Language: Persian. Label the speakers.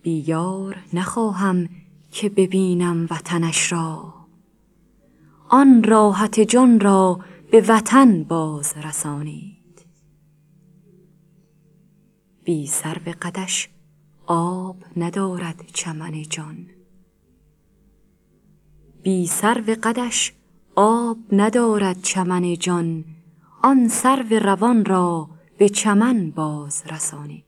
Speaker 1: بی یار نخواهم که ببینم وطنش را، آن راحت جان را به وطن باز رسانید. بی سرو قدش آب ندارد چمن جان، بی سرو قدش آب ندارد چمن جان، آن سرو روان را به چمن باز رسانید.